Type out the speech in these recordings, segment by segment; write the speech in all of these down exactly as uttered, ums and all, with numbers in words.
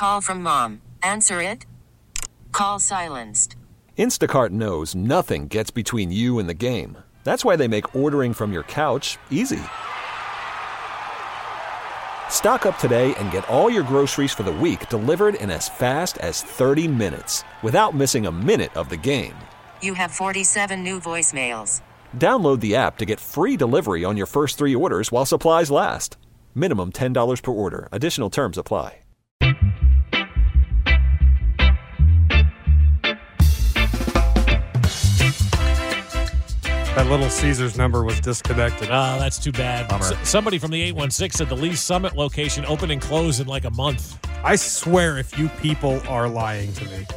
Call from mom. Answer it. Call silenced. Instacart knows nothing gets between you and the game. That's why they make ordering from your couch easy. Stock up today and get all your groceries for the week delivered in as fast as thirty minutes without missing a minute of the game. You have forty-seven new voicemails. Download the app to get free delivery on your first three orders while supplies last. Minimum ten dollars per order. Additional terms apply. That Little Caesars number was disconnected. Oh, that's too bad. S- somebody from the eight one six said the Lee Summit location open and close in like a month. I swear if you people are lying to me.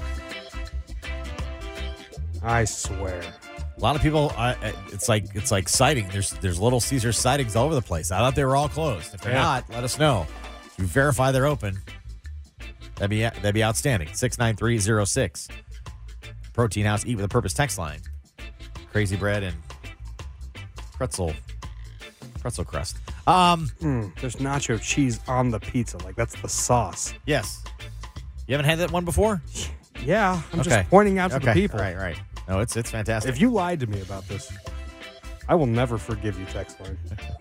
I swear. A lot of people, uh, it's like it's like sighting. There's there's Little Caesars sightings all over the place. I thought they were all closed. If they're Yeah. not, let us know. If you verify they're open, that'd be that'd be outstanding. six nine three oh six. Protein House Eat with a Purpose text line. Crazy bread and pretzel pretzel crust. Um, Mm, there's nacho cheese on the pizza. Like, that's the sauce. yes. You haven't had that one before? Yeah, I'm Okay. just pointing out to Okay. the people. Right, right. No, it's it's fantastic. If you lied to me about this, I will never forgive you, text line.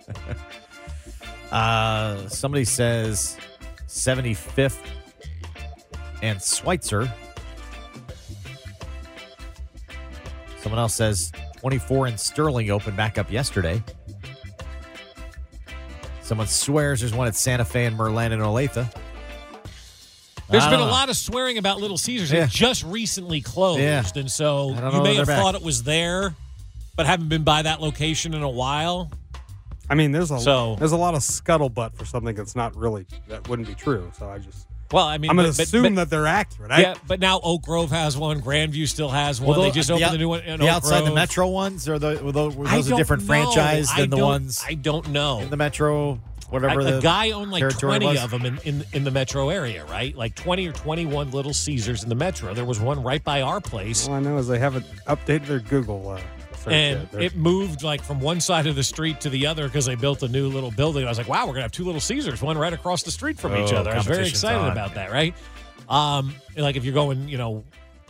Uh, somebody says seventy-fifth and Schweitzer. Someone else says twenty-four and Sterling opened back up yesterday. Someone swears there's one at Santa Fe and Merlin and Olathe. There's I been a don't know. lot of swearing about Little Caesars. Yeah. It just recently closed, Yeah. and so I don't you know may that have they're thought back. it was there, but haven't been by that location in a while. I mean, there's a So- there's a lot of scuttlebutt for something that's not really, that wouldn't be true. So I just, Well, I mean, I'm going to but- but- assume but- that they're accurate. I, Yeah, but now Oak Grove has one. Grandview still has one. Well, they tho- just the opened out- the new one in The Oak outside the Grove. Metro ones, or the, were those, were I those a don't different know. franchise I than the don't- ones I don't know. in the Metro, whatever I, the a guy owned like territory twenty was? of them in, in, in the metro area, right? Like twenty or twenty-one Little Caesars in the metro. There was one right by our place. all I know is they haven't updated their Google uh, search And yet. They're- it moved like from one side of the street to the other because they built a new little building. I was like, wow, we're going to have two Little Caesars, one right across the street from each Oh, other. I was very competition's excited on. about that, right? Um, and like if you're going, you know,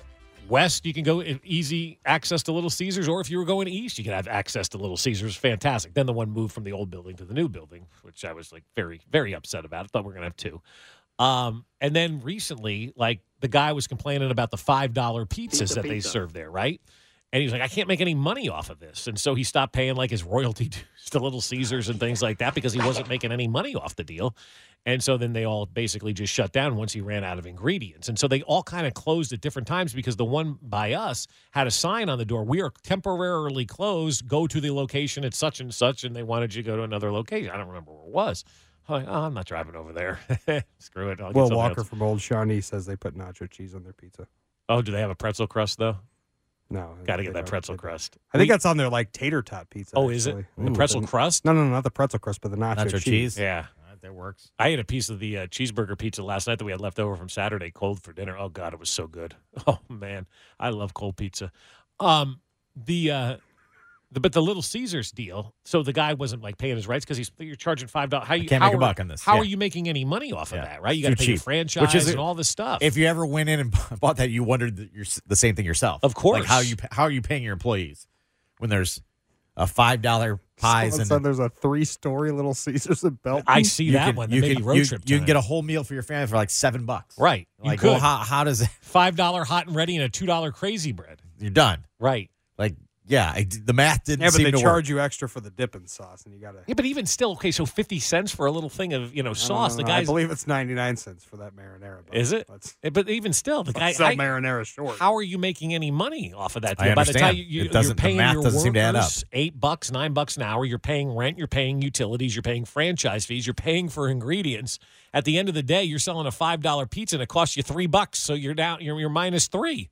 west, you can go easy access to Little Caesars, or if you were going east, you could have access to Little Caesars. Fantastic. Then the one moved from the old building to the new building, which I was like very, very upset about. I thought we were going to have two. Um, and then recently, like the guy was complaining about the five dollar pizzas Pizza, that they pizza. serve there, right? And he was like, I can't make any money off of this. And so he stopped paying like his royalty dues to Little Caesars and things like that because he wasn't making any money off the deal. And so then they all basically just shut down once he ran out of ingredients. And so they all kind of closed at different times because the one by us had a sign on the door, we are temporarily closed, go to the location at such and such, and they wanted you to go to another location. I don't remember where it was. I'm like, oh, I'm not driving over there. Screw it. I'll get Will something Walker else. from Old Shawnee says they put nacho cheese on their pizza. Oh, do they have a pretzel crust, though? No. Got to they get that don't. pretzel They don't. crust. I think We- that's on their like tater tot pizza. Oh, is it? actually. The Ooh, pretzel the- crust? No, no, no, not the pretzel crust, but the nacho, nacho cheese. cheese. Yeah. All right, that works. I ate a piece of the uh, cheeseburger pizza last night that we had left over from Saturday, cold for dinner. Oh God, it was so good. Oh man, I love cold pizza. Um, the, uh, the but the Little Caesars deal. So the guy wasn't like paying his rights because he's you're charging five dollars. How you can't how make a are- buck on this, How yeah. are you making any money off of Yeah. that? Right, you Too got to pay your cheap. franchise Which is- and all this stuff. If you ever went in and bought that, you wondered that you're the same thing yourself. Of course. Like how you how are you paying your employees when there's a five dollar pies Someone and said there's a three-story Little Caesars in Belton. I see you that can, one. you The maybe can, road you, trip. you can time. get a whole meal for your family for like seven bucks. right. You Like, could well, how how does it? five dollar hot and ready and a two dollar crazy bread. You're done. Right. Like yeah, I, the math didn't Yeah, but seem they to charge work. you extra for the dipping sauce, and you got to. Yeah, but even still, okay. So fifty cents for a little thing of you know sauce. The I guy's believe it's ninety-nine cents for that marinara. But Is it? Let's, Eh, But even still, the guy. let's sell I- marinara short. How are you making any money off of that? I deal? By the time understand. you, you, It you're doesn't- the paying math your doesn't seem to add up. workers eight bucks, nine bucks an hour. You're paying rent. You're paying utilities. You're paying franchise fees. You're paying for ingredients. At the end of the day, you're selling a five dollar pizza and it costs you three bucks. So you're down. You're, you're minus three.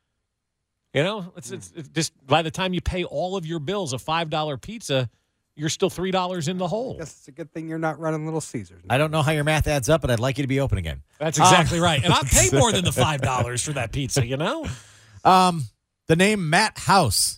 You know, it's, it's, it's just by the time you pay all of your bills, a five dollar pizza, you're still three dollars in the hole. I guess it's a good thing you're not running Little Caesars. I don't know how your math adds up, but I'd like you to be open again. That's exactly right. And I'll pay more than the five dollars for that pizza. You know. Um, the name Matt House.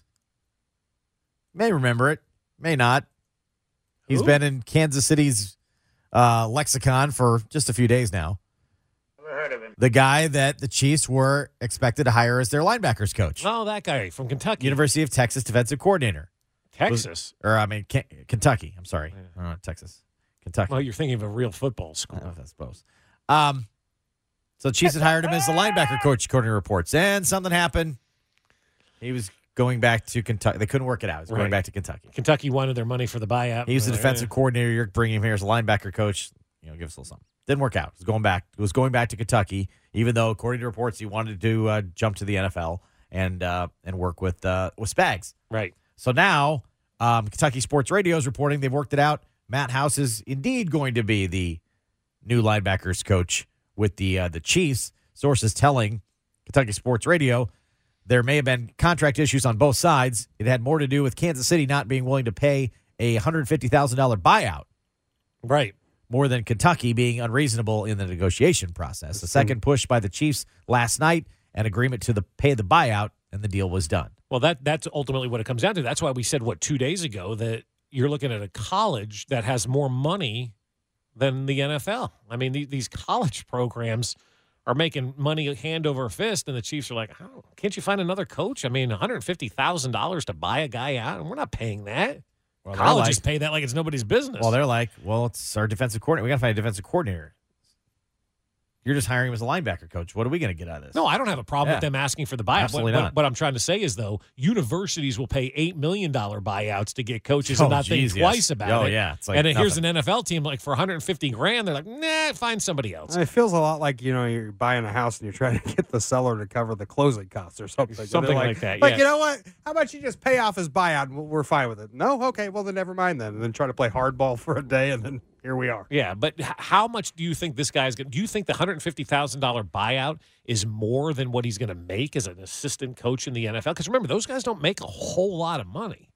May remember it, may not. He's Who? been in Kansas City's uh, lexicon for just a few days now. heard of him. The guy that the Chiefs were expected to hire as their linebackers coach. Oh, that guy from Kentucky. University of Texas defensive coordinator. Texas. Was, or, I mean, K- Kentucky. I'm sorry. Uh, Texas. Kentucky. Well, you're thinking of a real football school. I suppose. Um, so Chiefs had hired him as the linebacker coach, according to reports. And something happened. He was going back to Kentucky. They couldn't work it out. He was going Right. back to Kentucky. Kentucky wanted their money for the buyout. He was the Uh, defensive coordinator. You're bringing him here as a linebacker coach. You know, give us a little something. Didn't work out. He was going back. He was going back to Kentucky, even though, according to reports, he wanted to uh, jump to the N F L and uh, and work with uh, with Spags. Right. So now, um, Kentucky Sports Radio is reporting they've worked it out. Matt House is indeed going to be the new linebackers coach with the uh, the Chiefs. Sources telling Kentucky Sports Radio there may have been contract issues on both sides. It had more to do with Kansas City not being willing to pay a one hundred fifty thousand dollars buyout, Right. more than Kentucky being unreasonable in the negotiation process. The second push by the Chiefs last night, an agreement to the pay the buyout, and the deal was done. Well, that that's ultimately what it comes down to. That's why we said, what, two days ago, that you're looking at a college that has more money than the N F L. I mean, the, these college programs are making money hand over fist, and the Chiefs are like, oh, can't you find another coach? I mean, one hundred fifty thousand dollars to buy a guy out, and we're not paying that. Well, they're Colleges like- pay that like it's nobody's business. Well, they're like, well, it's our defensive coordinator. We got to find a defensive coordinator. You're just hiring him as a linebacker coach. What are we going to get out of this? No, I don't have a problem Yeah. with them asking for the buyout. Absolutely what, not. What, what I'm trying to say is, though, universities will pay eight million dollars buyouts to get coaches Oh, and not geez, think yes. twice about Oh, it. yeah. It's like and then here's an nothing. N F L team like for one hundred fifty grand. They're like, nah, find somebody else. It feels a lot like, you know, you're buying a house and you're trying to get the seller to cover the closing costs or something. And Something they're like that, Like, yeah. you know what? How about you just pay off his buyout and we're fine with it? No? Okay, well, then never mind then. And then try to play hardball for a day, and then here we are. Yeah, but h- how much do you think this guy's going to do? You think the one hundred fifty thousand dollars buyout is more than what he's going to make as an assistant coach in the N F L? Because remember, those guys don't make a whole lot of money.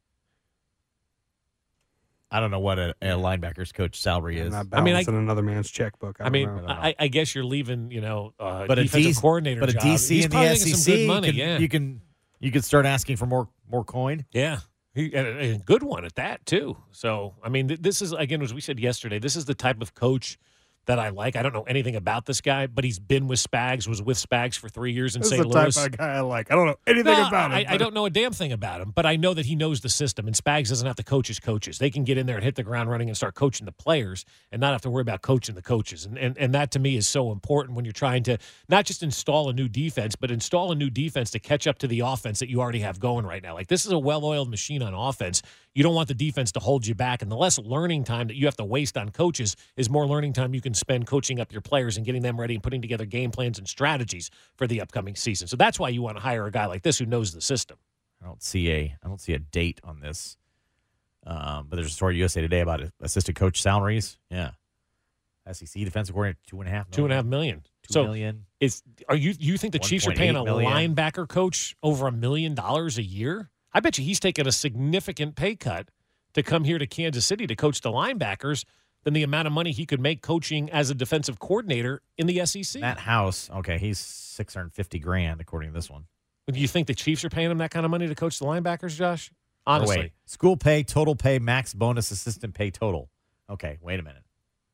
I don't know what a, a linebacker's coach salary I'm is. not I mean, I- balancing another man's checkbook. I, I mean, don't know. I, I guess you're leaving, you know, uh, But a defensive D- coordinator but a job. D C He's in the probably S making E some good C, money, can- yeah. you can you can start asking for more more coin. Yeah. He, and a, a good one at that, too. So, I mean, th- this is, again, as we said yesterday, this is the type of coach that I like. I don't know anything about this guy, but he's been with Spags, was with Spags for three years in this is Saint the Louis. type of guy I like. I don't know anything No, about him. I, I but- don't know a damn thing about him, but I know that he knows the system, and Spags doesn't have to coach his coaches. They can get in there and hit the ground running and start coaching the players and not have to worry about coaching the coaches. And, and, and that, to me, is so important when you're trying to not just install a new defense, but install a new defense to catch up to the offense that you already have going right now. Like, this is a well-oiled machine on offense. You don't want the defense to hold you back, and the less learning time that you have to waste on coaches is more learning time you can spend coaching up your players and getting them ready and putting together game plans and strategies for the upcoming season. So that's why you want to hire a guy like this who knows the system. I don't see a I don't see a date on this. Um, but there's a story in U S A Today about assistant coach salaries. Yeah, S E C defensive coordinator two and a half, Two and a half million. two So million. is are you you think the Chiefs are one point paying eight a million. linebacker coach over a million dollars a year? I bet you he's taking a significant pay cut to come here to Kansas City to coach the linebackers than the amount of money he could make coaching as a defensive coordinator in the S E C. Matt House, okay, he's six hundred fifty grand according to this one. Do you think the Chiefs are paying him that kind of money to coach the linebackers, Josh? Oh, Honestly. wait. School pay, total pay, max bonus, assistant pay total. Okay, wait a minute.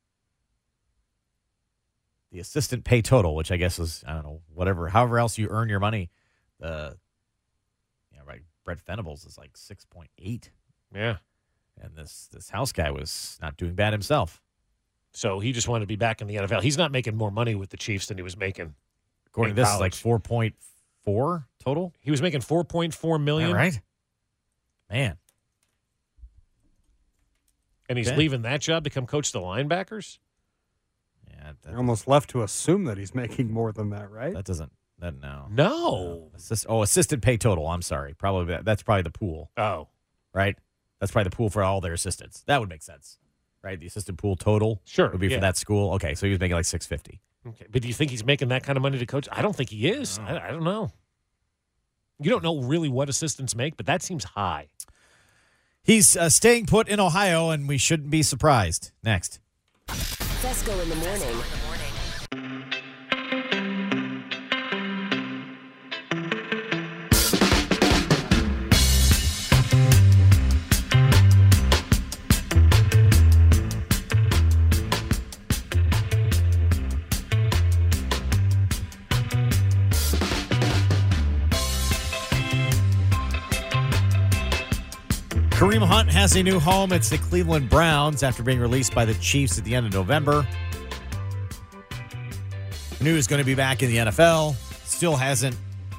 The assistant pay total, which I guess is, I don't know, whatever, however else you earn your money. The, you know, right, Brett Venables is like six point eight. Yeah. And this this House guy was not doing bad himself. So he just wanted to be back in the N F L. He's not making more money with the Chiefs than he was making. According in to this, it's like college. four point four total. He was making four point four million All right. Man. and he's Okay. leaving that job to come coach the linebackers? Yeah, that, You're almost left to assume that he's making more than that, right? that doesn't, that no. No. Assist, oh, assistant pay total. I'm sorry. Probably that, that's probably the pool, Oh. right? That's probably the pool for all their assistants. That would make sense, right? The assistant pool total Sure, would be yeah. for that school. Okay, so he was making like six fifty. Okay. But do you think he's making that kind of money to coach? I don't think he is. I, I don't know. You don't know really what assistants make, but that seems high. He's uh, staying put in Ohio, and we shouldn't be surprised. Next. Fesco in the morning. Kareem Hunt has a new home. It's the Cleveland Browns after being released by the Chiefs at the end of November. Knew he was going to be back in the N F L. Still hasn't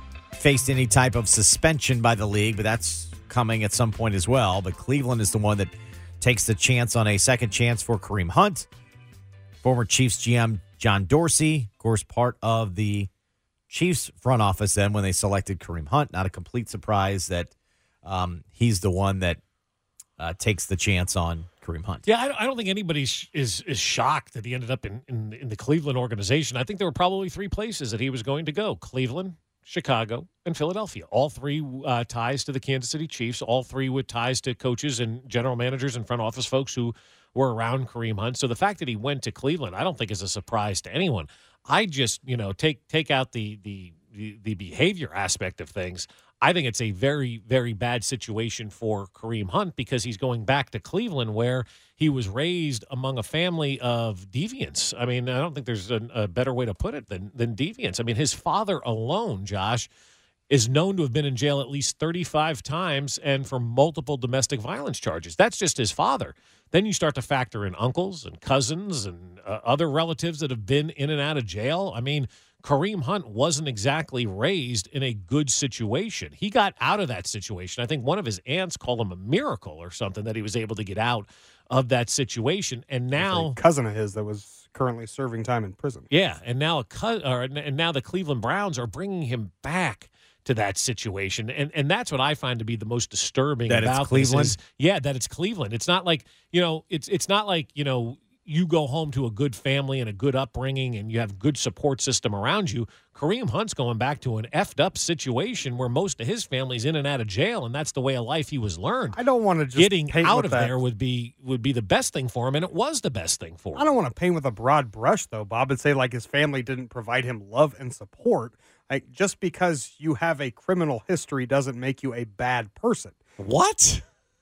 faced any type of suspension by the league, but that's coming at some point as well. But Cleveland is the one that takes the chance on a second chance for Kareem Hunt. Former Chiefs G M John Dorsey, of course, part of the Chiefs front office then when they selected Kareem Hunt. Not a complete surprise that um, he's the one that uh, takes the chance on Kareem Hunt. Yeah, I, I don't think anybody sh- is is shocked that he ended up in, in in the Cleveland organization. I think there were probably three places that he was going to go: Cleveland, Chicago, and Philadelphia. All three uh, ties to the Kansas City Chiefs. All three with ties to coaches and general managers and front office folks who were around Kareem Hunt. So the fact that he went to Cleveland, I don't think is a surprise to anyone. I just, you know, take take out the the the, the behavior aspect of things. I think it's a very, very bad situation for Kareem Hunt because he's going back to Cleveland where he was raised among a family of deviants. I mean, I don't think there's a, a better way to put it than, than deviants. I mean, his father alone, Josh, is known to have been in jail at least thirty-five times and for multiple domestic violence charges. That's just his father. Then you start to factor in uncles and cousins and uh, other relatives that have been in and out of jail. I mean, Kareem Hunt wasn't exactly raised in a good situation. He got out of that situation. I think one of his aunts called him a miracle or something that he was able to get out of that situation. And now, a cousin of his that was currently serving time in prison. Yeah, and now a co- or, and now the Cleveland Browns are bringing him back to that situation, and and that's what I find to be the most disturbing that about it's Cleveland. This is, yeah, that it's Cleveland. It's not like you know, it's it's not like you know. You go home to a good family and a good upbringing and you have good support system around you. Kareem Hunt's going back to an effed up situation where most of his family's in and out of jail, and that's the way of life he was learned. I don't want to just getting paint out with of that. there would be would be the best thing for him, and it was the best thing for him. I don't want to paint with a broad brush, though, Bob, and say like his family didn't provide him love and support. Like just because you have a criminal history doesn't make you a bad person. What?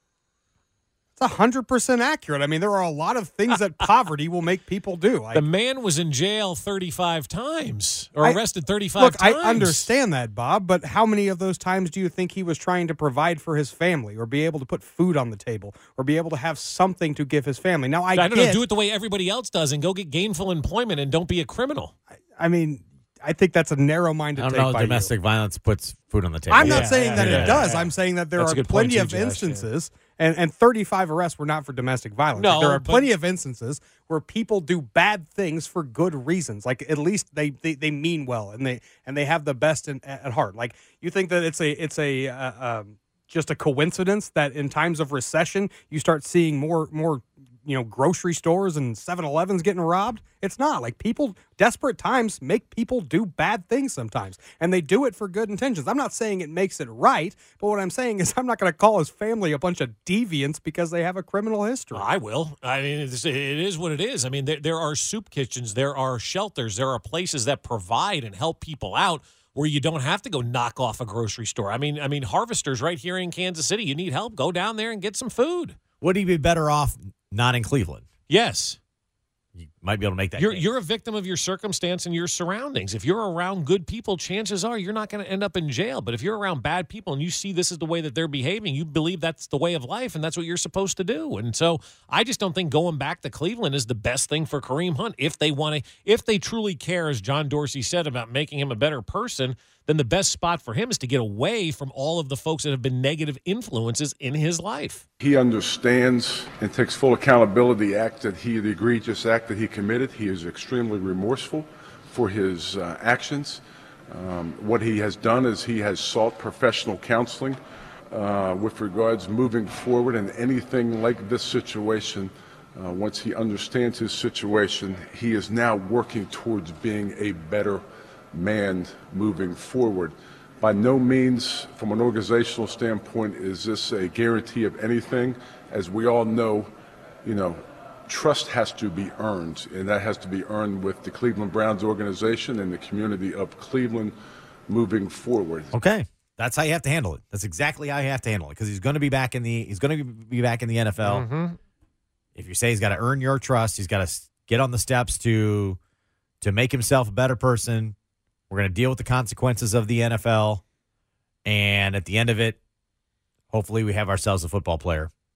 It's one hundred percent accurate. I mean, there are a lot of things that poverty will make people do. I, The man was in jail thirty-five times or I- arrested thirty-five Look, times. I understand that, Bob, but how many of those times do you think he was trying to provide for his family or be able to put food on the table or be able to have something to give his family? Now, I, I don't get, know. Do it the way everybody else does and go get gainful employment and don't be a criminal. I mean, I think that's a narrow-minded I don't take know. by you. Domestic violence puts food on the table. I'm not Yeah, saying yeah, that yeah, it does. yeah. I'm saying that there That's a are good point plenty too, of Josh, yeah. instances, and, and thirty-five arrests were not for domestic violence. No, Like, there are but- plenty of instances where people do bad things for good reasons. Like at least they, they, they mean well and they and they have the best in, at heart. Like you think that it's a it's a uh, um, just a coincidence that in times of recession you start seeing more more you know grocery stores and seven elevens getting robbed? It's not. Like people, desperate times make people do bad things sometimes, and they do it for good intentions. I'm not saying it makes it right, but what I'm saying is I'm not going to call his family a bunch of deviants because they have a criminal history. I will. I mean, it's, it is what it is. I mean, there, there are soup kitchens, there are shelters, there are places that provide and help people out where you don't have to go knock off a grocery store. I mean, I mean, Harvesters right here in Kansas City. You need help? Go down there and get some food. Would he be better off not in Cleveland? Yes. You might be able to make that You're case. you're a victim of your circumstance and your surroundings. If you're around good people, chances are you're not going to end up in jail. But if you're around bad people and you see this is the way that they're behaving, you believe that's the way of life and that's what you're supposed to do. And so I just don't think going back to Cleveland is the best thing for Kareem Hunt. If they want to, if they truly care, as John Dorsey said, about making him a better person, then the best spot for him is to get away from all of the folks that have been negative influences in his life. He understands and takes full accountability the act that he, the egregious act that he committed. He is extremely remorseful for his uh, actions. Um, what he has done is he has sought professional counseling uh, with regards moving forward in anything like this situation. Uh, once he understands his situation, he is now working towards being a better man moving forward. By no means, from an organizational standpoint, is this a guarantee of anything. As we all know, you know, trust has to be earned, and that has to be earned with the Cleveland Browns organization and the community of Cleveland moving forward. Okay. That's how you have to handle it. That's exactly how you have to handle it because he's going to be back in the he's going to be back in the N F L. Mm-hmm. If you say he's got to earn your trust, he's got to get on the steps to to make himself a better person. We're going to deal with the consequences of the N F L, and at the end of it, hopefully we have ourselves a football player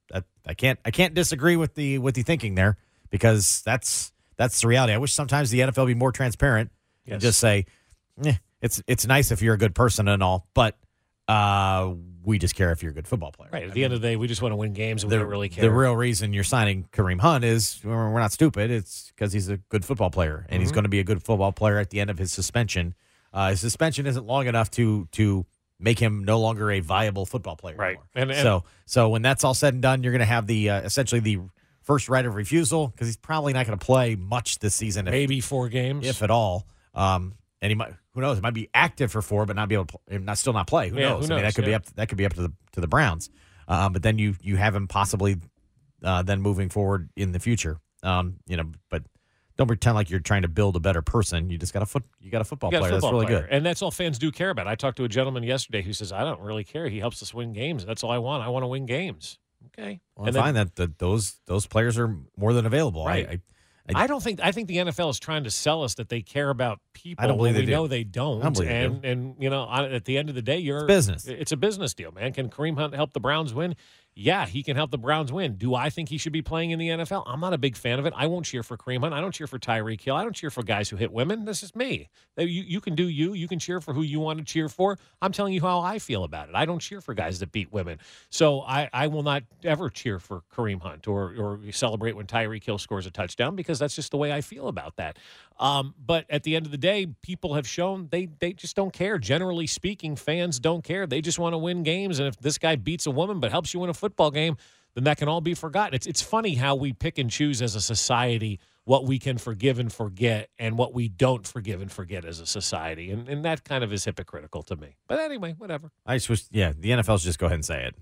that I can't I can't disagree with the with the thinking there because that's that's the reality. I wish sometimes the N F L would be more transparent Yes. and just say, eh, it's it's nice if you're a good person and all, but uh, we just care if you're a good football player. Right. At the end of the day, we just want to win games, and The, we don't really care. the real reason you're signing Kareem Hunt is we're we're not stupid. It's because he's a good football player, and he's going to be a good football player at the end of his suspension. Uh, his suspension isn't long enough to to make him no longer a viable football player Right. anymore. And- and- so so when that's all said and done, you're going to have the uh, essentially the first right of refusal because he's probably not going to play much this season, if, Maybe four games. if at all. Um, and he might, who knows? He might be active for four, but not be able to, pl- not still not play. Who Yeah, knows? who I mean, knows? that could be Yeah. up. That could be up to the to the Browns. Um, but then you you have him possibly uh, then moving forward in the future. Um, you know, but don't pretend like you're trying to build a better person. You just got a foot. You got a football You got a player. football That's really player. good. And that's all fans do care about. I talked to a gentleman yesterday who says, I don't really care. He helps us win games. That's all I want. I want to win games. Okay. Well, and I then- find that, that those those players are more than available. Right. I, I, I don't think I think the N F L is trying to sell us that they care about people. I don't believe when they we do. know they don't. I don't believe they and and you know, on- at the end of the day, you're business. It's a business deal, man. Can Kareem Hunt help the Browns win? Yeah, he can help the Browns win. Do I think he should be playing in the N F L? I'm not a big fan of it. I won't cheer for Kareem Hunt. I don't cheer for Tyreek Hill. I don't cheer for guys who hit women. This is me. You, you can do you. You can cheer for who you want to cheer for. I'm telling you how I feel about it. I don't cheer for guys that beat women. So I, I will not ever cheer for Kareem Hunt or, or celebrate when Tyreek Hill scores a touchdown because that's just the way I feel about that. Um, but at the end of the day, people have shown they, they just don't care. Generally speaking, fans don't care. They just want to win games. And if this guy beats a woman but helps you win a football game, then that can all be forgotten. It's it's funny how we pick and choose as a society what we can forgive and forget and what we don't forgive and forget as a society. And, and that kind of is hypocritical to me. But anyway, whatever. I just wish, yeah, the N F L should just go ahead and say it.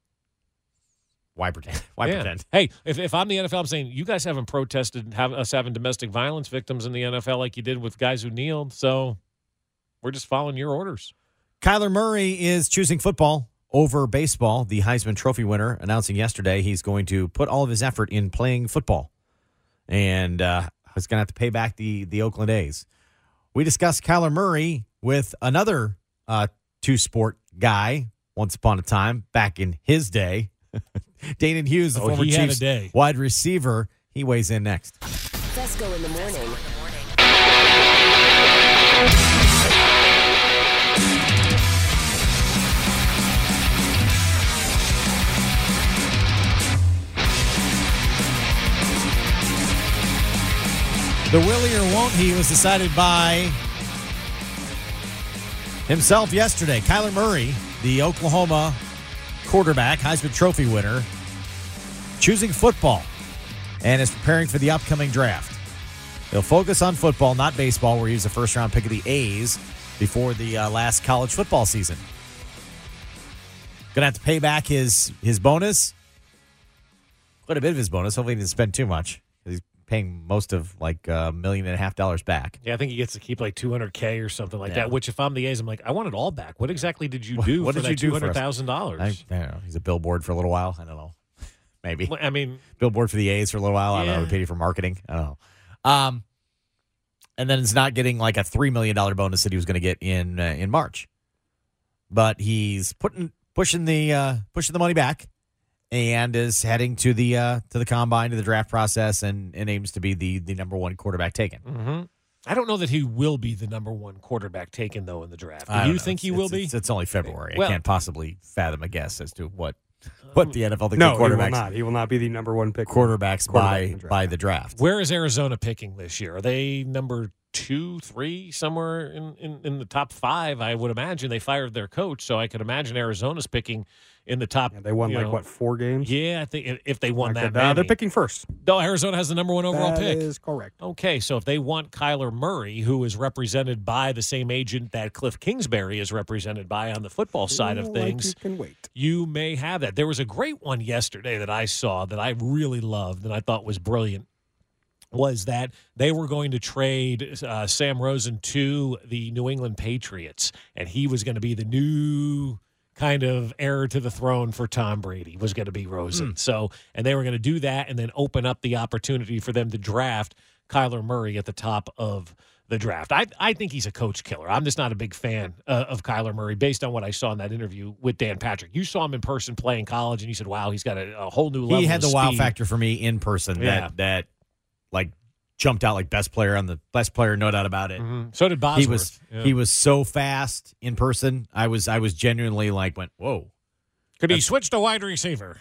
Why pretend? Why Yeah. pretend? Hey, if, if I'm the N F L, I'm saying you guys haven't protested have, us having domestic violence victims in the N F L like you did with guys who kneeled. So we're just following your orders. Kyler Murray is choosing football over baseball. The Heisman Trophy winner announcing yesterday he's going to put all of his effort in playing football. And uh, he's going to have to pay back the, the Oakland A's. We discussed Kyler Murray with another uh, two-sport guy once upon a time, back in his day. Danon Hughes, the Oh, former he had a Chiefs day. wide receiver. He weighs in next. Fesco in the morning. The Willie or Won't He was decided by himself yesterday. Kyler Murray, the Oklahoma quarterback, Heisman Trophy winner, choosing football and is preparing for the upcoming draft. He'll focus on football, not baseball, where he was a first-round pick of the A's before the uh, last college football season. Going to have to pay back his his bonus. Quite a bit of his bonus. Hopefully he didn't spend too much. He's paying most of like a million and a half dollars back. Yeah, I think he gets to keep like two hundred K or something like Yeah. that, which if I'm the A's, I'm like, I want it all back. What exactly did you do What for did that you do for us? two hundred thousand I, dollars? I don't know. He's a billboard for a little while. I don't know. Maybe. I mean, Billboard for the A's for a little while. I don't know. Yeah. We paid you for marketing. I don't know. Um, and then it's not getting like a three million dollars bonus that he was going to get in uh, in March. But he's putting pushing the uh, pushing the money back and is heading to the uh, to the combine, to the draft process, and, and aims to be the the number one quarterback taken. hmm I don't know that he will be the number one quarterback taken, though, in the draft. Do I don't you know. think It's- he will it's, be? It's, it's only February. Well- I can't possibly fathom a guess as to what what the N F L thinks No, of he will quarterbacks not. He will not be the number one pick. quarterbacks quarterback by in the draft. by the draft. Where is Arizona picking this year? Are they number two, three, somewhere in, in, in the top five? I would imagine they fired their coach, so I could imagine Arizona's picking in the top. Yeah, they won you like know- what four games? Yeah, I think if- if they won Like that, that. Uh, they're many. picking first. No, Arizona has the number one overall That pick. is correct. Okay, so if they want Kyler Murray, who is represented by the same agent that Cliff Kingsbury is represented by on the football side of Feel like things, you can wait. you may have that. There was a great one yesterday that I saw that I really loved and I thought was brilliant. Was that they were going to trade uh, Sam Rosen to the New England Patriots, and he was going to be the new kind of heir to the throne for Tom Brady, was going to be Rosen. So, and they were going to do that and then open up the opportunity for them to draft Kyler Murray at the top of the draft. I I think he's a coach killer. I'm just not a big fan uh, of Kyler Murray based on what I saw in that interview with Dan Patrick. You saw him in person play in college, and you said, wow, he's got a, a whole new level He had of the wow speed. factor for me in person Yeah. that, that like, jumped out like best player on the best player, no doubt about it. Mhm. So did Bosworth. He was Yeah. he was so fast in person. I was I was genuinely like, went, whoa. Could he switch to wide receiver?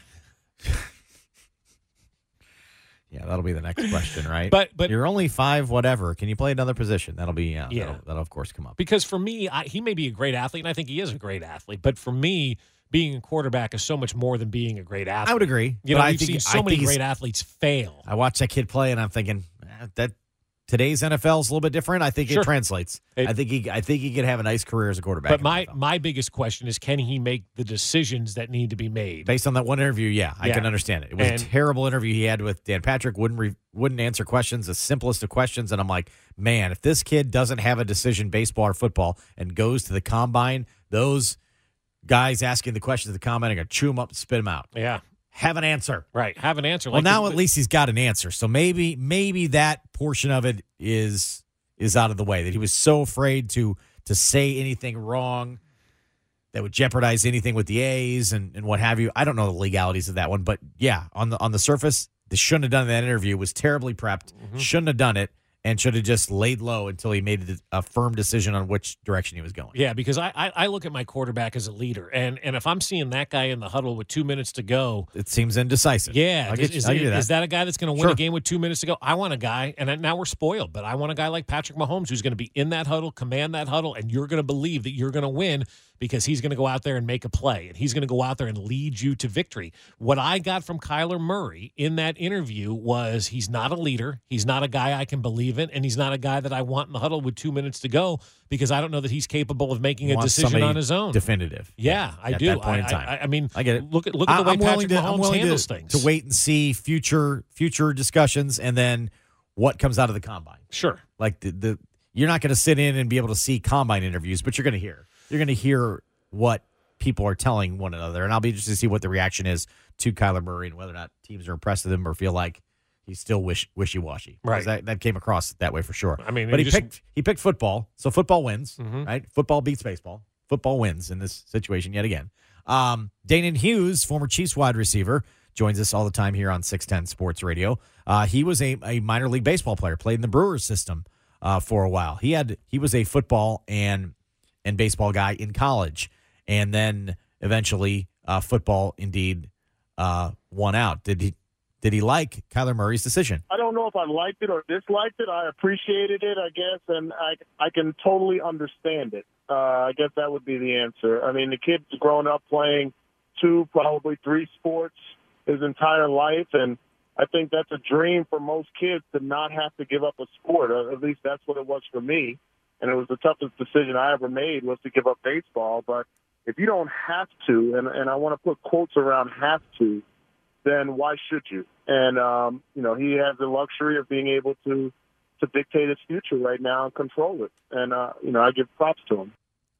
Yeah, that'll be the next question, right? But- but- you're only five, whatever. Can you play another position? That'll be yeah. Yeah. That'll, that'll of course come up. Because for me, I, he may be a great athlete, and I think he is a great athlete. But for me, being a quarterback is so much more than being a great athlete. I would agree. You but know, I we've think, seen so I many think he's- great athletes fail. I watched that kid play, and I'm thinking eh, that today's N F L is a little bit different. I think Sure. it translates. It- I think he I think he could have a nice career as a quarterback. But in my the N F L. my biggest question is, can he make the decisions that need to be made? Based on that one interview, yeah, I Yeah. can understand it. It was And- a terrible interview he had with Dan Patrick. Wouldn't re, wouldn't answer questions, the simplest of questions, and I'm like, man, if this kid doesn't have a decision, baseball or football, and goes to the combine, those guys asking the questions at the combine are gonna chew him up and spit him out. Yeah, Have an answer. right. Have an answer. Well, Like now the- at least he's got an answer. So maybe maybe that portion of it is is out of the way. That he was so afraid to to say anything wrong that would jeopardize anything with the A's and, and what have you. I don't know the legalities of that one, but yeah, on the on the surface, they shouldn't have done that interview. Was terribly prepped. Mm-hmm. Shouldn't have done it, and should have just laid low until he made a, a firm decision on which direction he was going. Yeah, because I, I I look at my quarterback as a leader, and and if I'm seeing that guy in the huddle with two minutes to go, It seems indecisive. yeah, I'll get is, you- I'll give you is that. that a guy that's going to win Sure. a game with two minutes to go? I want a guy, and now we're spoiled, but I want a guy like Patrick Mahomes who's going to be in that huddle, command that huddle, and you're going to believe that you're going to win because he's going to go out there and make a play, and he's going to go out there and lead you to victory. What I got from Kyler Murray in that interview was he's not a leader, he's not a guy I can believe in, and he's not a guy that I want in the huddle with two minutes to go because I don't know that he's capable of making a Wants decision somebody on his own. Definitive. Yeah, I at do. that point I, in time. I, I mean, I get it. Look at look at the I- way I'm willing Patrick to, I'm Mahomes willing handles to, things. to wait and see future future discussions and then what comes out of the combine. Sure. Like the, the you're not going to sit in and be able to see combine interviews, but you're going to hear. You're going to hear what people are telling one another, and I'll be interested to see what the reaction is to Kyler Murray and whether or not teams are impressed with him or feel like he's still wish, wishy-washy. 'Cause Right. That, that came across that way for sure. I mean, but you he just- picked he picked football, so football wins, Mhm. right? Football beats baseball. Football wins in this situation yet again. Um, Danon Hughes, former Chiefs wide receiver, joins us all the time here on six ten Sports Radio. Uh, he was a, a minor league baseball player, played in the Brewers system uh, for a while. He had he was a football and and baseball guy in college, and then eventually uh, football indeed uh, won out. Did he did he like Kyler Murray's decision? I don't know if I liked it or disliked it. I appreciated it, I guess, and I I can totally understand it. Uh, I guess that would be the answer. I mean, the kid's grown up playing two, probably three sports his entire life, and I think that's a dream for most kids to not have to give up a sport. Or at least that's what it was for me, and it was the toughest decision I ever made was to give up baseball. But if you don't have to, and, and I want to put quotes around have to, then why should you? And, um, you know, he has the luxury of being able to to dictate his future right now and control it. And, uh, you know, I give props to him.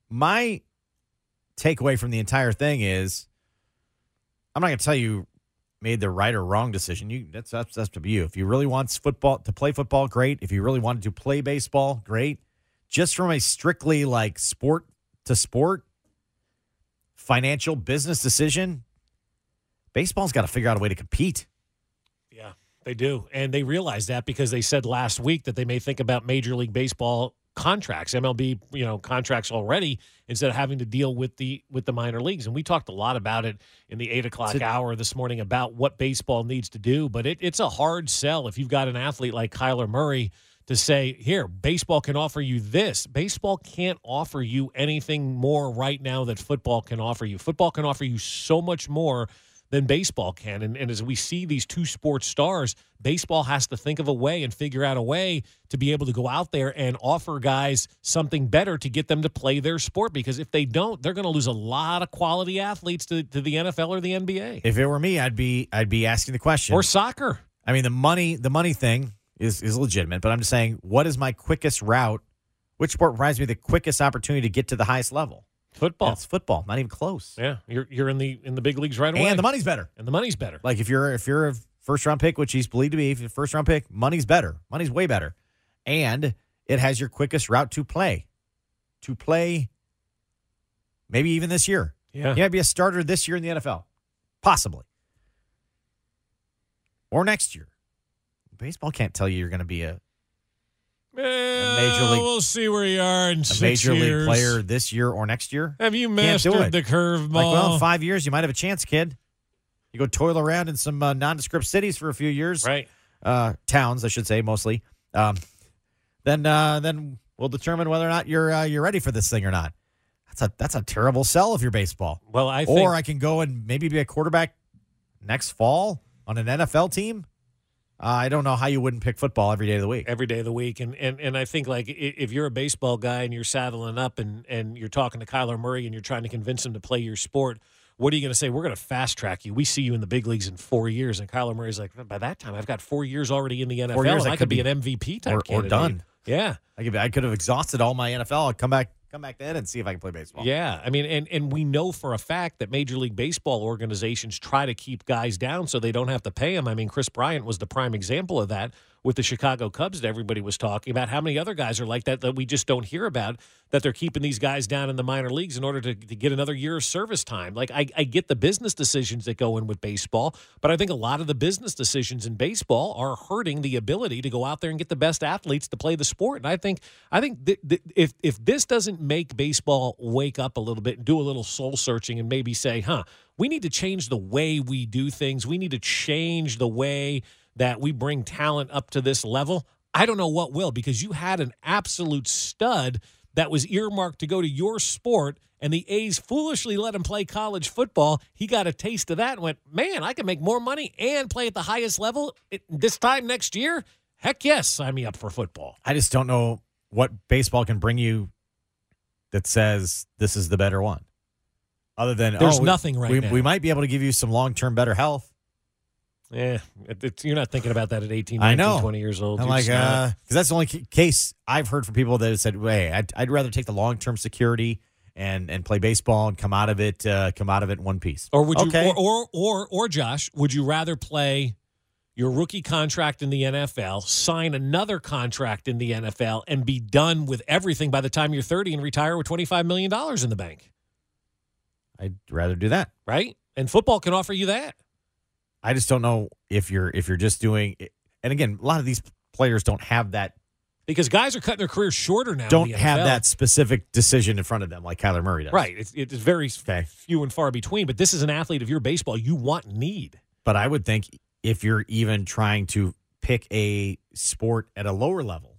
My takeaway from the entire thing is I'm not going to tell you made the right or wrong decision. You that's that's up to you. If you really want football to play football, great. If you really wanted to play baseball, great. Just from a strictly like sport to sport financial business decision, baseball's got to figure out a way to compete. Yeah, they do. And they realize that because they said last week that they may think about Major League Baseball contracts, M L B, you know, contracts already instead of having to deal with the with the minor leagues. And we talked a lot about it in the eight o'clock It's a- hour this morning about what baseball needs to do. But it, it's a hard sell if you've got an athlete like Kyler Murray to say, here, baseball can offer you this. Baseball can't offer you anything more right now that football can offer you. Football can offer you so much more than baseball can. And, and as we see these two sports stars, baseball has to think of a way and figure out a way to be able to go out there and offer guys something better to get them to play their sport. Because if they don't, they're going to lose a lot of quality athletes to, to the N F L or the N B A. If it were me, I'd be I'd be asking the question. Or soccer. I mean, the money the money thing is is legitimate, but I'm just saying, what is my quickest route? Which sport provides me the quickest opportunity to get to the highest level? Football. That's football. Not even close. Yeah, you're you're in the in the big leagues right away. And the money's better. And the money's better. Like if you're if you're a first round pick, which he's believed to be, if you're a first round pick, money's better. Money's way better. And it has your quickest route to play. To play maybe even this year. Yeah. You might be a starter this year in the N F L. Possibly. Or next year. Baseball can't tell you you're going to be a, Eh, major league- We'll see where you are in a six major years. league player this year or next year. Have you Can't do mastered it. the curveball? Like, well, in five years, you might have a chance, kid. You go toil around in some uh, nondescript cities for a few years. right. Uh, towns, I should say, mostly. Um, then uh, then we'll determine whether or not you're uh, you're ready for this thing or not. That's a that's a terrible sell if you're baseball. Well, I think Or I can go and maybe be a quarterback next fall on an N F L team. Uh, I don't know how you wouldn't pick football every day of the week. every day of the week, and and and I think like i- if you're a baseball guy and you're saddling up and and you're talking to Kyler Murray and you're trying to convince him to play your sport, what are you going to say? We're going to fast track you. We see you in the big leagues in four years, and Kyler Murray's like, by that time, I've got four years already in the N F L, Four years, and I I could could be be- an M V P type or- or candidate. done. Yeah. I could I could have exhausted all my N F L. I'd come back come back then and see if I can play baseball. Yeah, I mean, and, and we know for a fact that Major League Baseball organizations try to keep guys down so they don't have to pay them. I mean, Chris Bryant was the prime example of that with the Chicago Cubs that everybody was talking about. How many other guys are like that that we just don't hear about, that they're keeping these guys down in the minor leagues in order to, to get another year of service time? Like, I, I get the business decisions that go in with baseball, but I think a lot of the business decisions in baseball are hurting the ability to go out there and get the best athletes to play the sport. And I think I think th- th- if if this doesn't make baseball wake up a little bit and do a little soul searching and maybe say, huh, we need to change the way we do things. We need to change the way that we bring talent up to this level. I don't know what will, because you had an absolute stud that was earmarked to go to your sport, and the A's foolishly let him play college football. He got a taste of that and went, man, I can make more money and play at the highest level it, this time next year. Heck yes, sign me up for football. I just don't know what baseball can bring you that says this is the better one. Other than There's oh, we- nothing right we, now. we might be able to give you some long term better health. Yeah, it, it's, you're not thinking about that at eighteen, I nineteen, know. twenty years old. I'm You're like, just not. because that's the only ca- case I've heard from people that have said, "Hey, I'd, I'd rather take the long term security and and play baseball and come out of it, uh, come out of it in one piece." Or would you, Okay. or, or or or Josh, would you rather play your rookie contract in the N F L, sign another contract in the N F L, and be done with everything by the time you're thirty and retire with twenty-five million dollars in the bank? I'd rather do that. Right? And football can offer you that. I just don't know if you're if you're just doing. And again, a lot of these players don't have that Because guys are cutting their careers shorter now. in don't the have N F L. that specific decision in front of them like Kyler Murray does. Right. It's, it's very Okay. few and far between. But this is an athlete of your baseball you want and need. But I would think if you're even trying to pick a sport at a lower level,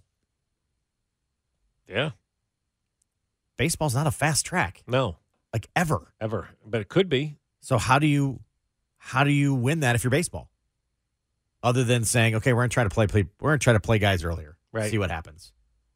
Yeah. baseball's not a fast track, No. like ever. Ever. But it could be. So how do you how do you win that if you're baseball? Other than saying, okay, we're gonna try to play, play we're gonna try to play guys earlier, Right. see what happens.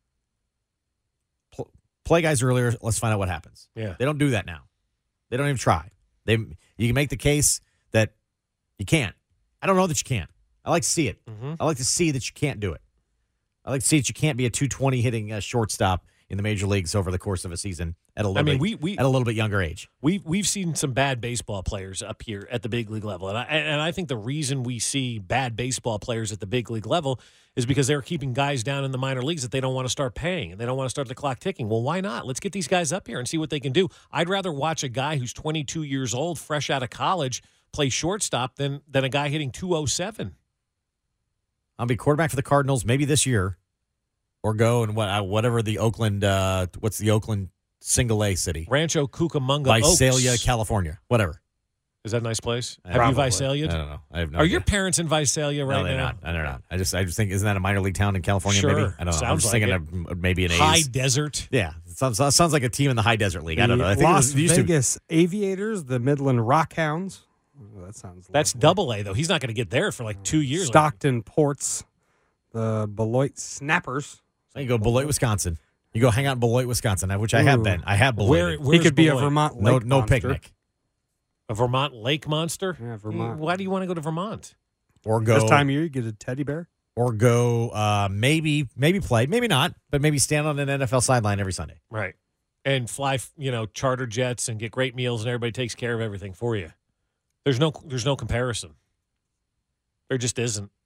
Pl- play guys earlier. Let's find out what happens. Yeah. They don't do that now. They don't even try. They you can make the case that you can't. I don't know that you can't. I like to see it. Mhm. I like to see that you can't do it. I like to see that you can't be a two twenty hitting uh, shortstop in the major leagues over the course of a season at a little I mean, bit, we- we- at a little bit younger age. We've we've seen some bad baseball players up here at the big league level, and I and I think the reason we see bad baseball players at the big league level is because they're keeping guys down in the minor leagues that they don't want to start paying and they don't want to start the clock ticking. Well, why not? Let's get these guys up here and see what they can do. I'd rather watch a guy who's twenty-two years old, fresh out of college, play shortstop than than a guy hitting two oh seven. I'll be quarterback for the Cardinals maybe this year, or go and what uh, whatever the Oakland uh, what's the Oakland single A city, Rancho Cucamonga Visalia, Oaks. California, whatever. Is that a nice place? I- Have you Probably. Visalia? I don't know. I have no Are idea. your parents in Visalia right no, they're now? not. I don't know. I just I just think isn't that a minor league town in California? Sure. Maybe I don't know. I'm Sounds just like thinking of maybe an A's. High desert. Yeah, it sounds, sounds like a team in the high desert league. I don't The know. I think it Las was, it used to- Vegas Aviators, the Midland Rockhounds. Oh, that sounds. That's lovely. double A though. He's not going to get there for like two years. Stockton Ports, the Beloit Snappers. you go Beloit, Wisconsin. You go hang out in Beloit, Wisconsin, which I have Ooh. been. I have Beloit. Where, He where's could be a Beloit? Vermont no lake no monster. picnic. A Vermont lake monster? Yeah, Vermont. Why do you want to go to Vermont? Or go This time of year, you get a teddy bear. or go uh, maybe maybe play, maybe not, but maybe stand on an N F L sideline every Sunday. Right. And fly, you know, charter jets and get great meals and everybody takes care of everything for you. There's no there's no comparison. There just isn't.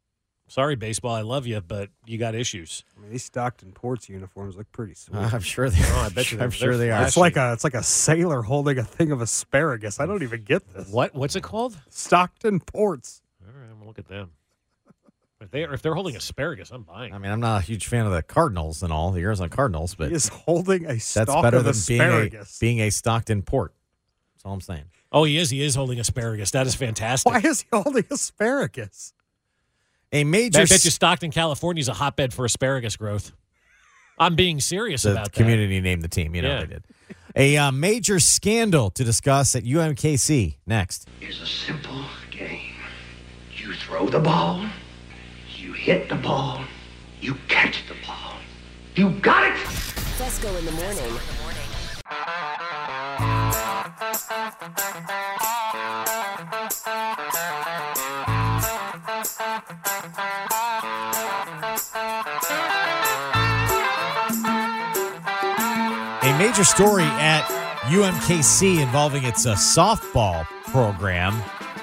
Sorry, baseball, I love you, but you got issues. I mean, these Stockton Ports uniforms look pretty sweet. I'm sure they. Oh, I bet you I'm they're- sure they're they are. It's like a it's like a sailor holding a thing of asparagus. I don't even get this. What? What's it called? Stockton Ports. All right, I'm gonna look at them. If they if they're holding asparagus, I'm buying. I mean, I'm not a huge fan of the Cardinals and all the Arizona Cardinals, but He is holding a that's stalk better of than being a, asparagus. being a Stockton Port. That's all I'm saying. Oh, he is. He is holding asparagus. That is fantastic. Why is he holding asparagus? A major I bet you Stockton, California is a hotbed for asparagus growth. I'm being serious the about community named the team. You know Yeah. they did. A uh, major scandal to discuss at U M K C next. Is a simple game. You throw the ball, you hit the ball, you catch the ball. You got it! Fesco in the morning. A major story at U M K C involving its uh, softball program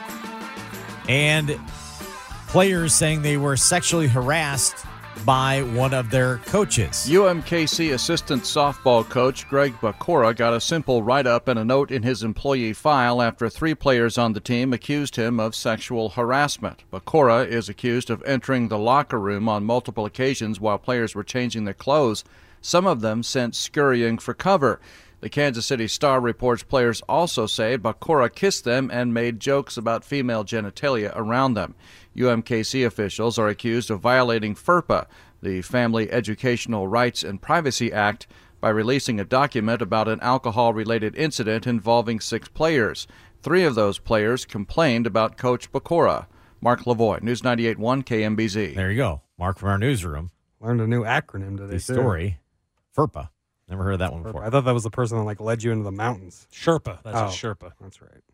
and players saying they were sexually harassed by one of their coaches. U M K C assistant softball coach Greg Bacora got a simple write-up and a note in his employee file after three players on the team accused him of sexual harassment. Bacora is accused of entering the locker room on multiple occasions while players were changing their clothes, some of them sent scurrying for cover. The Kansas City Star reports players also say Bacora kissed them and made jokes about female genitalia around them. U M K C officials are accused of violating FERPA, the Family Educational Rights and Privacy Act, by releasing a document about an alcohol-related incident involving six players. Three of those players complained about Coach Bacora. Mark Lavoie, News ninety-eight point one K M B Z. There you go. Mark from our newsroom. Learned a new acronym today. The too. story. FERPA. Never heard of that one before. I thought that was the person that like led you into the mountains. Sherpa. That's Oh. a Sherpa. That's right.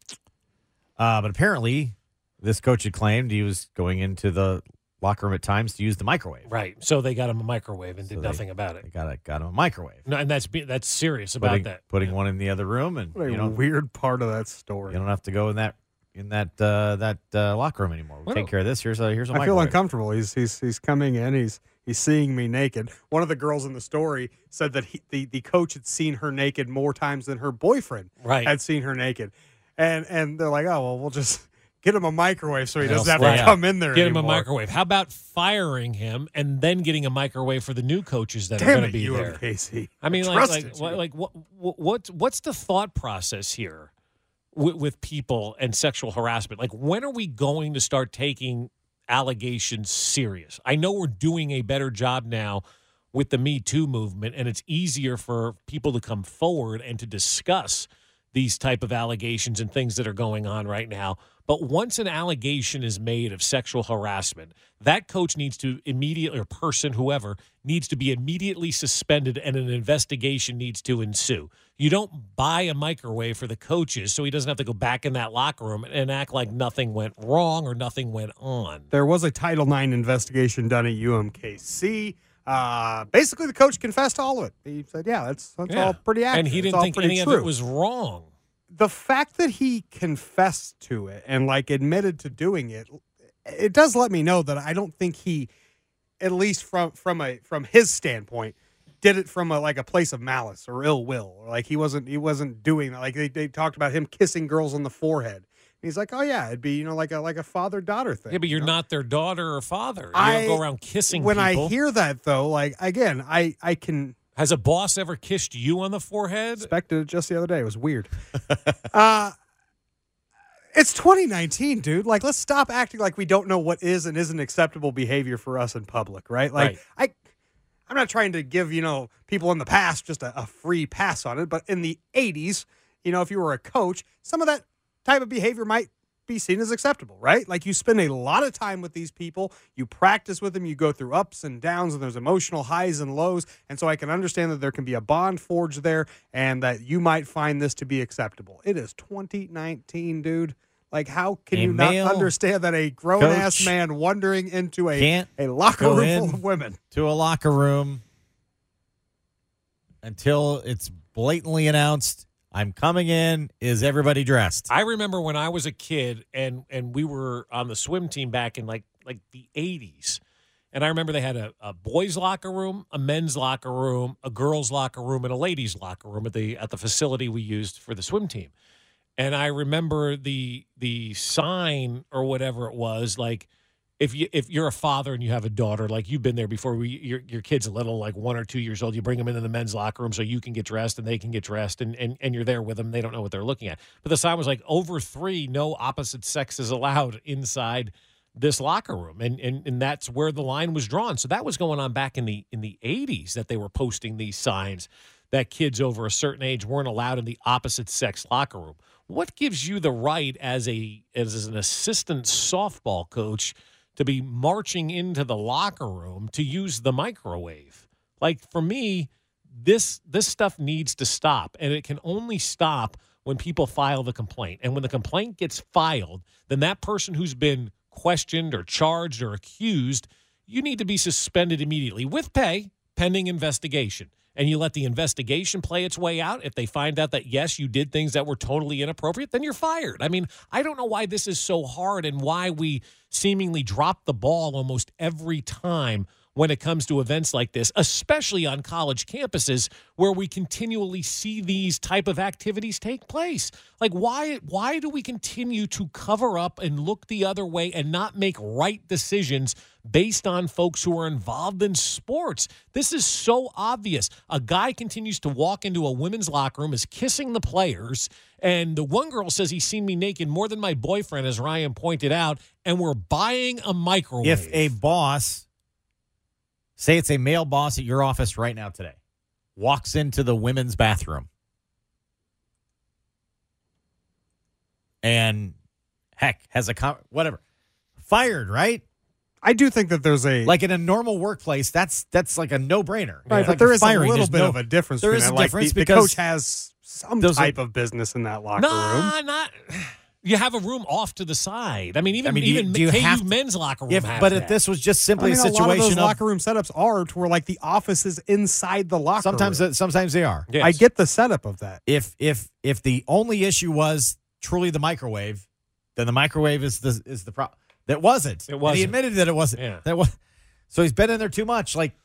Uh, but apparently, this coach had claimed he was going into the locker room at times to use the microwave. Right. So they got him a microwave and So did they- nothing about They it. got, a, got him a microwave. No, and that's be- that's serious about Putting, that. putting Yeah. one in the other room, and What a you know, weird part of that story. you don't have to go in that in that uh, that uh, locker room anymore. We'll Well, take care of this. Here's a here's a I feel microwave. uncomfortable. He's he's he's coming in. He's he's seeing me naked. One of the girls in the story said that he, the the coach had seen her naked more times than her boyfriend Right. had seen her naked, and and they're like, oh well, we'll just get him a microwave so he He'll doesn't have stay to out. come in there. Get him a anymore. microwave. How about firing him and then getting a microwave for the new coaches that are Damn going it, to be U there? M K C. I mean, like, trusted like, you. what, like, what, what, what's what's the thought process here with, with people and sexual harassment? Like, when are we going to start taking allegations serious? I know we're doing a better job now with the Me Too movement, and it's easier for people to come forward and to discuss these type of allegations and things that are going on right now. But once an allegation is made of sexual harassment, that coach needs to immediately, or person, whoever, needs to be immediately suspended and an investigation needs to ensue. You don't buy a microwave for the coaches so he doesn't have to go back in that locker room and act like nothing went wrong or nothing went on. There was a Title nine investigation done at U M K C. Uh, basically, the coach confessed to all of it. He said, "Yeah, that's that's Yeah. all pretty accurate. And he It's didn't all think pretty any true." of it was wrong. The fact that he confessed to it and like admitted to doing it, it does let me know that I don't think he, at least from from a from his standpoint, did it from a like a place of malice or ill will. Or like he wasn't he wasn't doing that. Like they, they talked about him kissing girls on the forehead. And he's like, oh yeah, it'd be you know like a like a father daughter thing. Yeah, but you're you know? not their daughter or father. You I- don't go around kissing When people. I hear that though, like again, I I can. Has a boss ever kissed you on the forehead? Expected it just the other day. It was weird. uh, it's twenty nineteen, dude. Like, let's stop acting like we don't know what is and isn't acceptable behavior for us in public, right? Like, I, I'm not trying to give you know people in the past just a, a free pass on it, but in the eighties, you know, if you were a coach, some of that type of behavior might be seen as acceptable, right? Like you spend a lot of time with these people, you practice with them, you go through ups and downs, and there's emotional highs and lows. And so I can understand that there can be a bond forged there and that you might find this to be acceptable. It is twenty nineteen, dude. Like, how can A you not male understand that a grown ass coach man wandering into a, can't a locker go room in full of women? to a locker room until it's blatantly announced, I'm coming in. Is everybody dressed? I remember when I was a kid and and we were on the swim team back in like like the eighties. And I remember they had a, a boys' locker room, a men's locker room, a girls' locker room, and a ladies' locker room at the at the facility we used for the swim team. And I remember the the sign or whatever it was, like if you if you're a father and you have a daughter, like you've been there before, we, your your kid's a little, like one or two years old, you bring them into the men's locker room so you can get dressed and they can get dressed, and and, and you're there with them. They don't know what they're looking at. But the sign was like, over three, no opposite sex is allowed inside this locker room, and, and and that's where the line was drawn. So that was going on back in the in the eighties, that they were posting these signs that kids over a certain age weren't allowed in the opposite sex locker room. What gives you the right as a as an assistant softball coach to be marching into the locker room to use the microwave? Like, for me, this this stuff needs to stop, and it can only stop when people file the complaint. And when the complaint gets filed, then that person who's been questioned or charged or accused, you need to be suspended immediately with pay pending investigation. And you let the investigation play its way out. If they find out that, yes, you did things that were totally inappropriate, then you're fired. I mean, I don't know why this is so hard and why we seemingly drop the ball almost every time when it comes to events like this, especially on college campuses where we continually see these type of activities take place. Like, why why do we continue to cover up and look the other way and not make right decisions based on folks who are involved in sports? This is so obvious. A guy continues to walk into a women's locker room, is kissing the players, and the one girl says he's seen me naked more than my boyfriend, as Ryan pointed out, and we're buying a microwave. If a boss, say it's a male boss at your office right now today, walks into the women's bathroom and, heck, has a com- whatever, fired, right? I do think that there's a like in a normal workplace, that's that's like a no-brainer. Right, It's but like there is firing. a little There's bit no- of a difference. There between is a that. Like, difference the, the because coach has some those type are- of business in that locker Nah, room. not. You have a room off to the side. I mean, even I mean, do you- even do you K U have to- men's locker room. If, has but that. if this was just I simply mean, a a lot of situation those of, locker room setups are to where like the office is inside the locker sometimes room. sometimes they are. Yes. I get the setup of that. If if if the only issue was truly the microwave, then the microwave is the is the problem. That wasn't. It And wasn't. he admitted that it wasn't. Yeah. That was. So he's been in there too much. Like,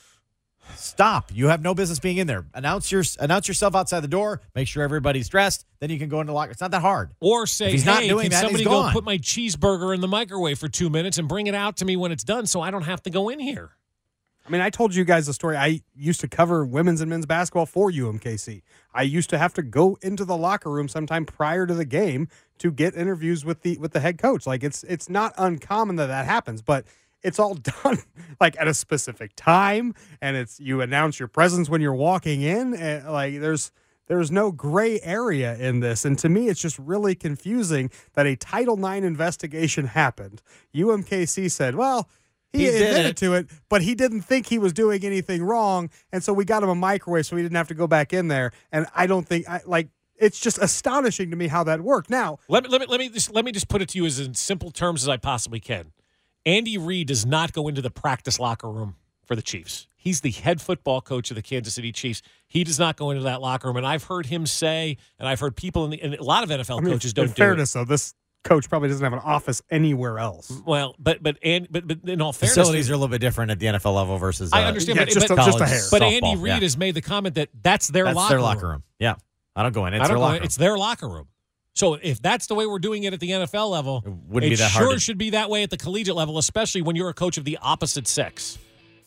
stop. You have no business being in there. Announce your announce yourself outside the door. Make sure everybody's dressed. Then you can go into the locker. It's not that hard. Or say, If he's hey, not doing can that, somebody he's go gone. put my cheeseburger in the microwave for two minutes and bring it out to me when it's done so I don't have to go in here? I mean, I told you guys the story. I used to cover women's and men's basketball for U M K C. I used to have to go into the locker room sometime prior to the game to get interviews with the with the head coach. Like, it's it's not uncommon that that happens, but it's all done like at a specific time, and it's you announce your presence when you're walking in. And, like, there's there's no gray area in this, and to me, it's just really confusing that a Title nine investigation happened. U M K C said, "Well." He, He did admitted it. to it, but he didn't think he was doing anything wrong, and so we got him a microwave so he didn't have to go back in there. And I don't think, I, like, it's just astonishing to me how that worked. Now, Let me let me let me just let me just put it to you as in simple terms as I possibly can. Andy Reid does not go into the practice locker room for the Chiefs. He's the head football coach of the Kansas City Chiefs. He does not go into that locker room, and I've heard him say, and I've heard people in the, and a lot of N F L I mean, coaches in don't do it. fairness, though, this coach probably doesn't have an office anywhere else. Well, but but and but, but in all fairness, Facilities are a little bit different at the N F L level versus. I uh, understand, yeah, but, just but, a- just a college hair. but softball, Andy Reid yeah. has made the comment that that's their That's locker their room. locker room. Yeah, I don't go in. It's I don't their know. locker room. It's their locker room. So if that's the way we're doing it at the N F L level, It wouldn't be it that hard sure to- should be that way at the collegiate level, especially when you're a coach of the opposite sex.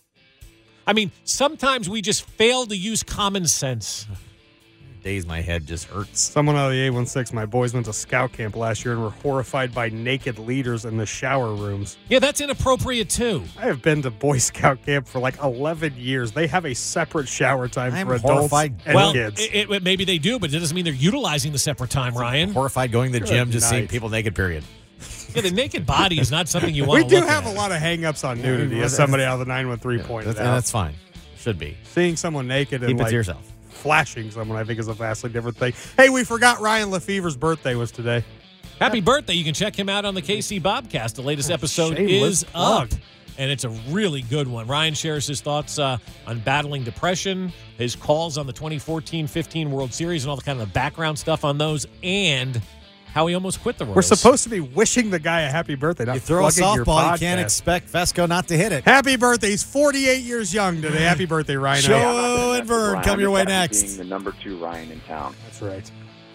I mean, sometimes we just fail to use common sense. Days my head just hurts. Someone out of the eight one six, my boys went to scout camp last year and were horrified by naked leaders in the shower rooms. Yeah, that's inappropriate too. I have been to Boy Scout camp for like eleven years. They have a separate shower time I'm for adults horrified. and well, kids. it, it, maybe they do, but it doesn't mean they're utilizing the separate time, Ryan. Horrified going to the gym, just seeing night. people naked. Period. Yeah, the naked body is not something you we want to do look have at. a lot of hang-ups on nudity, Yeah, as somebody out of the nine one three pointed That's, out. and that's fine. Should be. Seeing someone naked and Keep it like to yourself. flashing someone, I think, is a vastly different thing. Hey, we forgot Ryan Lefevre's birthday was today. Happy birthday. You can check him out on the K C Bobcast. The latest episode shameless is plug. up, and it's a really good one. Ryan shares his thoughts uh, on battling depression, his calls on the twenty fourteen fifteen World Series, and all the kind of background stuff on those, and how he almost quit the Royals. We're supposed to be wishing the guy a happy birthday. Not You throw a plugging your softball, you podcast. can't expect Fesco not to hit it. Happy birthday. He's forty-eight years young today. Happy birthday, Ryan. Joe Hey. and Vern Ryan, come I'm your way just happy next. Being the number two Ryan in town. That's right.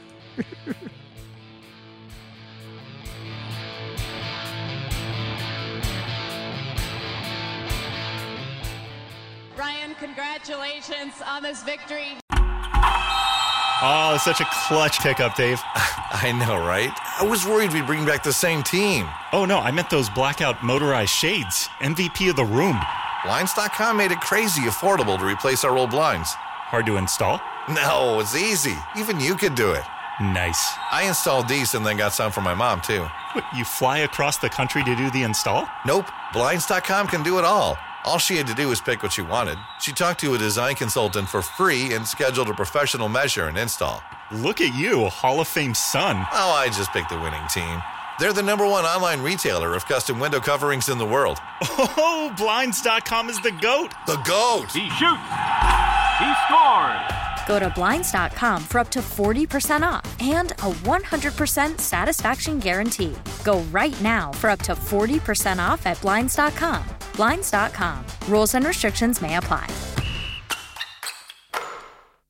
Ryan, congratulations on this victory. Oh, such a clutch pickup, Dave. I know, right? I was worried we'd bring back the same team. Oh, no, I meant those blackout motorized shades. M V P of the room. Blinds dot com made it crazy affordable to replace our old blinds. Hard to install? No, it's easy. Even you could do it. Nice. I installed these and then got some for my mom, too. What, you fly across the country to do the install? Nope. Blinds dot com can do it all. All she had to do was pick what she wanted. She talked to a design consultant for free and scheduled a professional measure and install. Look at you, a Hall of Fame son. Oh, I just picked the winning team. They're the number one online retailer of custom window coverings in the world. Oh, Blinds dot com is the GOAT. The GOAT! He shoots. He scores. Go to Blinds dot com for up to forty percent off and a one hundred percent satisfaction guarantee. Go right now for up to forty percent off at Blinds dot com. Blinds dot com. Rules and restrictions may apply.